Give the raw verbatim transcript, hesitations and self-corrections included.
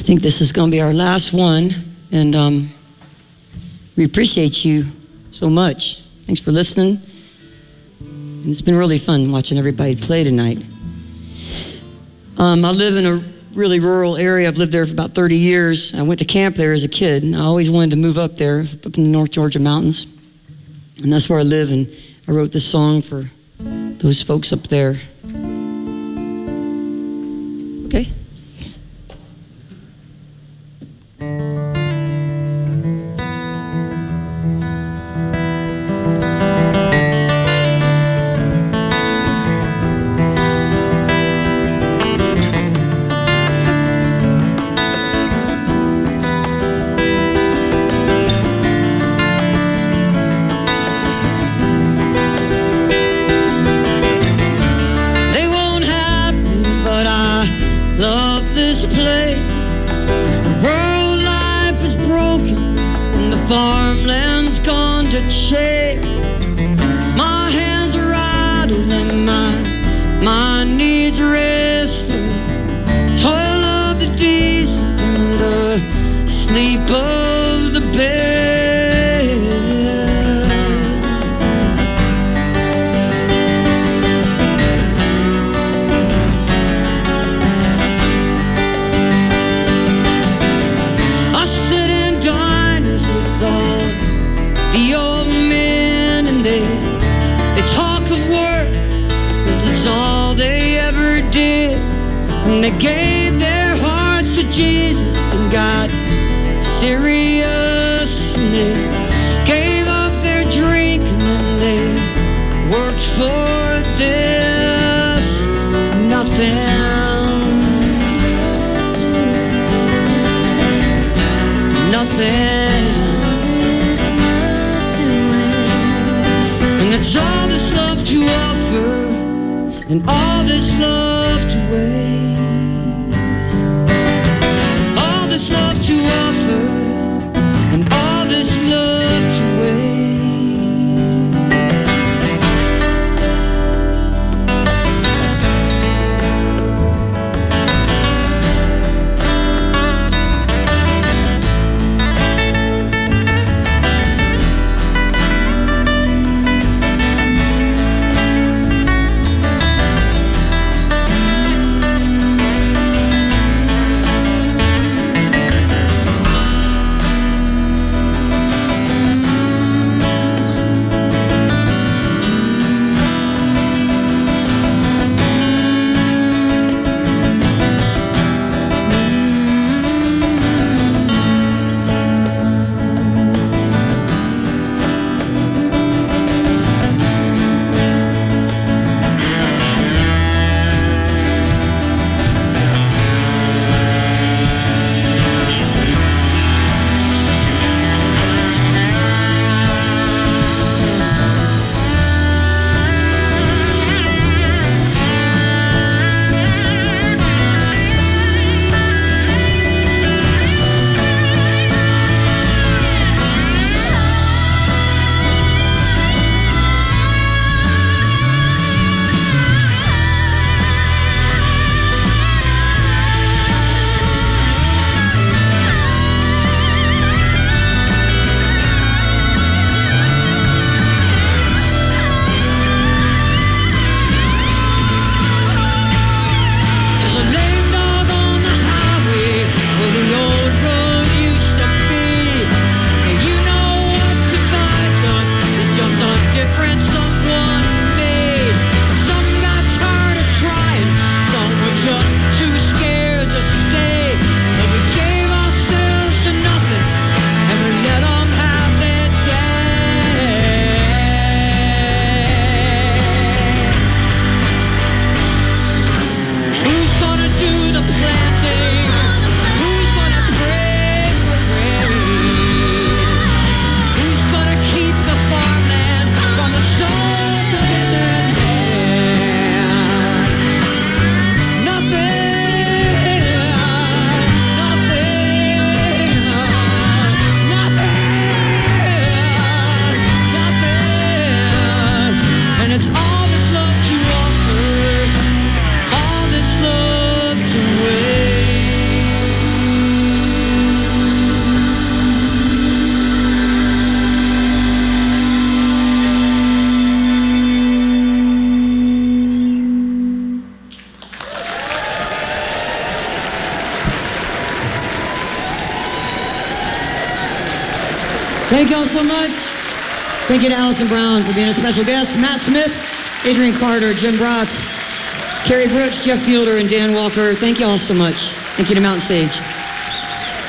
think this is going to be our last one, and um, we appreciate you so much. Thanks for listening. And it's been really fun watching everybody play tonight. Um, I live in a really rural area. I've lived there for about thirty years. I went to camp there as a kid, and I always wanted to move up there, up in the North Georgia mountains. And that's where I live, and I wrote this song for those folks up there. Okay? Farmland's gone to shade. My hands are idle and my my needs resting. Toil of the decent and the sleep of the bed. I sit in diners with all the old men, and they they talk of work, 'cause it's all they ever did. And they gave their hearts to Jesus and got serious, and they gave up their drinking and they worked for this. Nothing's left, nothing. And it's all this love to offer and all this love to waste. All this love to offer and all this love to waste. Thank y'all so much. Thank you to Allison Brown for being a special guest. Matt Smith, Adrian Carter, Jim Brock, Carrie Brooks, Jeff Fielder, and Dan Walker. Thank you all so much. Thank you to Mountain Stage.